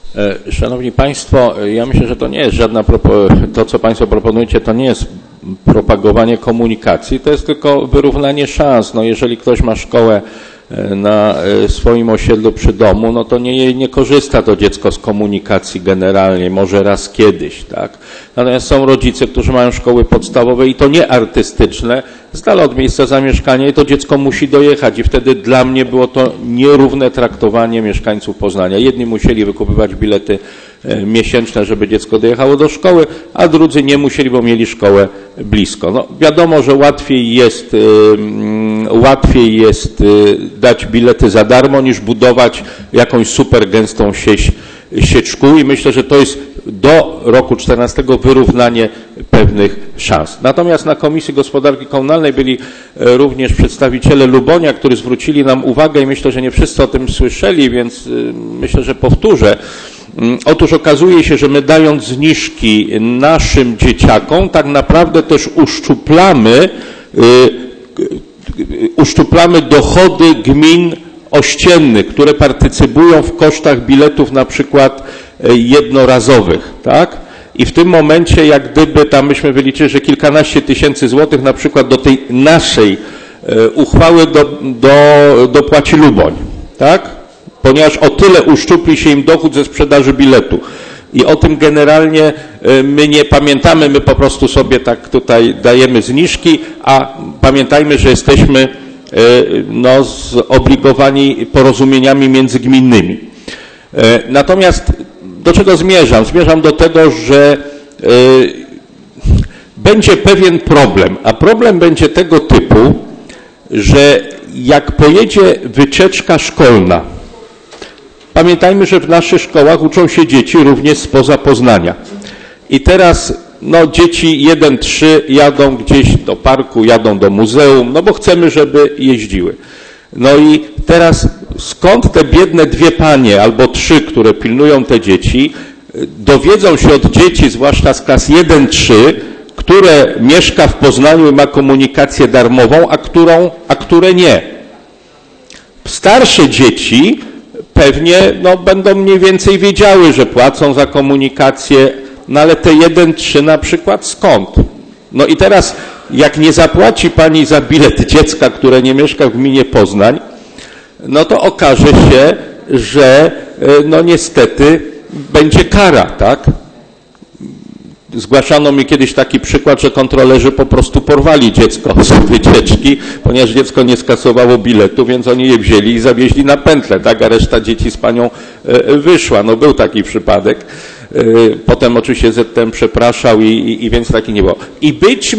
Szanowni Państwo, ja myślę, że to nie jest żadna, to co Państwo proponujecie, to nie jest propagowanie komunikacji, to jest tylko wyrównanie szans. No jeżeli ktoś ma szkołę na swoim osiedlu przy domu, no to nie korzysta to dziecko z komunikacji generalnie, może raz kiedyś, tak? Natomiast są rodzice, którzy mają szkoły podstawowe i to nie artystyczne, z dala od miejsca zamieszkania i to dziecko musi dojechać i wtedy dla mnie było to nierówne traktowanie mieszkańców Poznania. Jedni musieli wykupywać bilety miesięczne, żeby dziecko dojechało do szkoły, a drudzy nie musieli, bo mieli szkołę blisko. No, wiadomo, że łatwiej jest dać bilety za darmo, niż budować jakąś super gęstą sieć szkół i myślę, że to jest do roku 2014 wyrównanie pewnych szans. Natomiast na Komisji Gospodarki Komunalnej byli również przedstawiciele Lubonia, którzy zwrócili nam uwagę i myślę, że nie wszyscy o tym słyszeli, więc myślę, że powtórzę. Otóż okazuje się, że my dając zniżki naszym dzieciakom, tak naprawdę też uszczuplamy dochody gmin ościennych, które partycypują w kosztach biletów na przykład jednorazowych, tak? I w tym momencie jak gdyby tam myśmy wyliczyli, że kilkanaście tysięcy złotych na przykład do tej naszej uchwały dopłaci Luboń, tak? Ponieważ o tyle uszczupli się im dochód ze sprzedaży biletu. I o tym generalnie my nie pamiętamy, my po prostu sobie tak tutaj dajemy zniżki, a pamiętajmy, że jesteśmy zobligowani porozumieniami międzygminnymi. Natomiast do czego zmierzam? Zmierzam do tego, że będzie pewien problem, a problem będzie tego typu, że jak pojedzie wycieczka szkolna, pamiętajmy, że w naszych szkołach uczą się dzieci również spoza Poznania. I teraz dzieci 1-3 jadą gdzieś do parku, jadą do muzeum, bo chcemy, żeby jeździły. No i teraz skąd te biedne 2 panie albo 3, które pilnują te dzieci, dowiedzą się od dzieci, zwłaszcza z klas 1-3, które mieszka w Poznaniu i ma komunikację darmową, a które nie. Starsze dzieci pewnie będą mniej więcej wiedziały, że płacą za komunikację, ale te 1-3 na przykład skąd? No i teraz jak nie zapłaci pani za bilet dziecka, które nie mieszka w gminie Poznań, no to okaże się, że niestety będzie kara, tak? Zgłaszano mi kiedyś taki przykład, że kontrolerzy po prostu porwali dziecko z wycieczki, ponieważ dziecko nie skasowało biletu, więc oni je wzięli i zawieźli na pętlę, tak? A reszta dzieci z panią wyszła. No był taki przypadek. Potem oczywiście ZTM przepraszał i więc taki nie było. I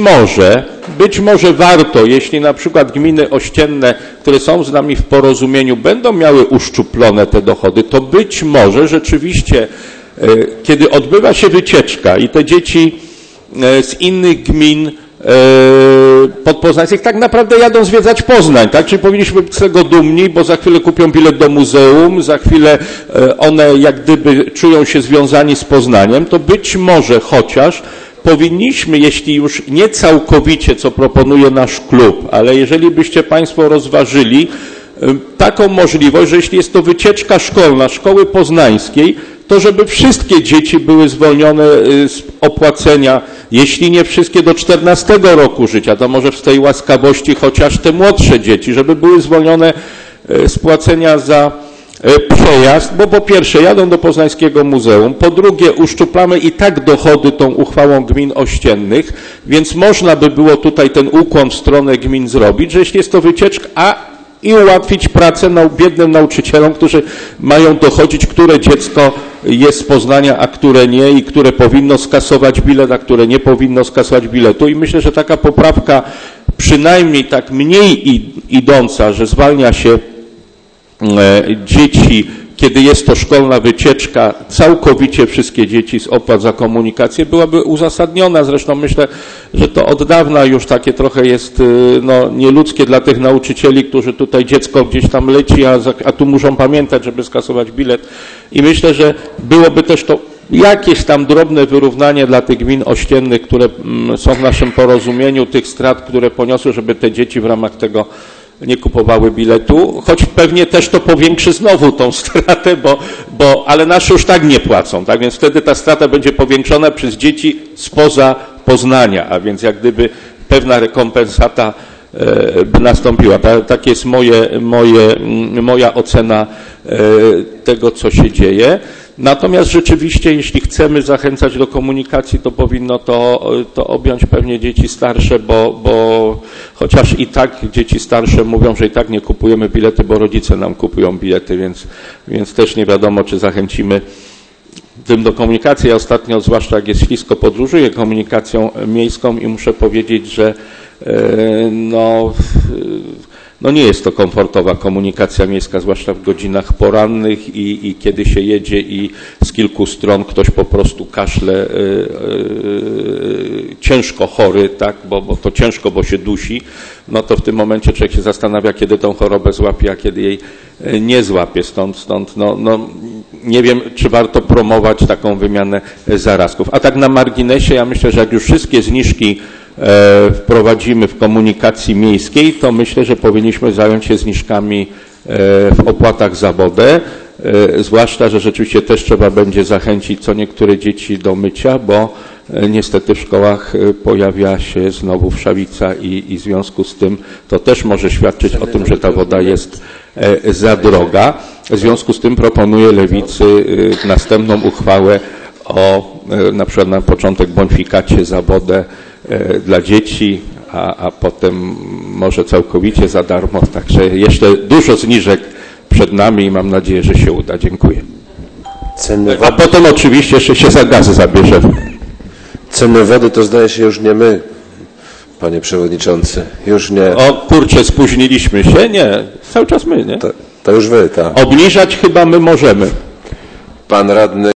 być może warto, jeśli na przykład gminy ościenne, które są z nami w porozumieniu, będą miały uszczuplone te dochody, to być może rzeczywiście kiedy odbywa się wycieczka i te dzieci z innych gmin podpoznańskich tak naprawdę jadą zwiedzać Poznań, tak? Czyli powinniśmy być z tego dumni, bo za chwilę kupią bilet do muzeum, za chwilę one jak gdyby czują się związani z Poznaniem, to być może chociaż powinniśmy, jeśli już nie całkowicie, co proponuje nasz klub, ale jeżeli byście Państwo rozważyli taką możliwość, że jeśli jest to wycieczka szkolna szkoły poznańskiej, to żeby wszystkie dzieci były zwolnione z opłacenia, jeśli nie wszystkie do 14 roku życia, to może w tej łaskawości chociaż te młodsze dzieci, żeby były zwolnione z płacenia za przejazd, bo po pierwsze jadą do Poznańskiego Muzeum, po drugie uszczuplamy i tak dochody tą uchwałą gmin ościennych, więc można by było tutaj ten ukłon w stronę gmin zrobić, że jeśli jest to wycieczka, i ułatwić pracę biednym nauczycielom, którzy mają dochodzić, które dziecko jest z Poznania, a które nie i które powinno skasować bilet, a które nie powinno skasować biletu. I myślę, że taka poprawka przynajmniej tak mniej idąca, że zwalnia się dzieci, kiedy jest to szkolna wycieczka, całkowicie wszystkie dzieci z opłat za komunikację, byłaby uzasadniona. Zresztą myślę, że to od dawna już takie trochę jest nieludzkie dla tych nauczycieli, którzy tutaj dziecko gdzieś tam leci, a tu muszą pamiętać, żeby skasować bilet. I myślę, że byłoby też to jakieś tam drobne wyrównanie dla tych gmin ościennych, które są w naszym porozumieniu, tych strat, które poniosły, żeby te dzieci w ramach tego nie kupowały biletu, choć pewnie też to powiększy znowu tą stratę, ale nasze już tak nie płacą, tak? Więc wtedy ta strata będzie powiększona przez dzieci spoza Poznania, a więc jak gdyby pewna rekompensata by nastąpiła. Tak jest moja ocena tego, co się dzieje. Natomiast rzeczywiście, jeśli chcemy zachęcać do komunikacji, to powinno to objąć pewnie dzieci starsze, bo chociaż i tak dzieci starsze mówią, że i tak nie kupujemy bilety, bo rodzice nam kupują bilety, więc też nie wiadomo, czy zachęcimy tym do komunikacji. Ja ostatnio, zwłaszcza jak jest ślisko, podróżuję komunikacją miejską i muszę powiedzieć, że no nie jest to komfortowa komunikacja miejska, zwłaszcza w godzinach porannych i kiedy się jedzie i z kilku stron ktoś po prostu kaszle, ciężko chory, tak, bo to ciężko, bo się dusi, no to w tym momencie człowiek się zastanawia, kiedy tą chorobę złapie, a kiedy jej nie złapie. Stąd nie wiem, czy warto promować taką wymianę zarazków. A tak na marginesie, ja myślę, że jak już wszystkie zniżki wprowadzimy w komunikacji miejskiej, to myślę, że powinniśmy zająć się zniżkami w opłatach za wodę, zwłaszcza, że rzeczywiście też trzeba będzie zachęcić co niektóre dzieci do mycia, bo niestety w szkołach pojawia się znowu wszawica i w związku z tym to też może świadczyć o tym, że ta woda jest za droga. W związku z tym proponuję Lewicy następną uchwałę o na przykład na początek bonifikacie za wodę dla dzieci, a potem może całkowicie za darmo. Także jeszcze dużo zniżek przed nami i mam nadzieję, że się uda. Dziękuję. A potem oczywiście jeszcze się za gazy zabierzemy. Ceny wody to zdaje się już nie my, panie przewodniczący. Już nie. O kurczę, spóźniliśmy się? Nie, cały czas my, nie? To już wy, tak. Obniżać chyba my możemy. Pan radny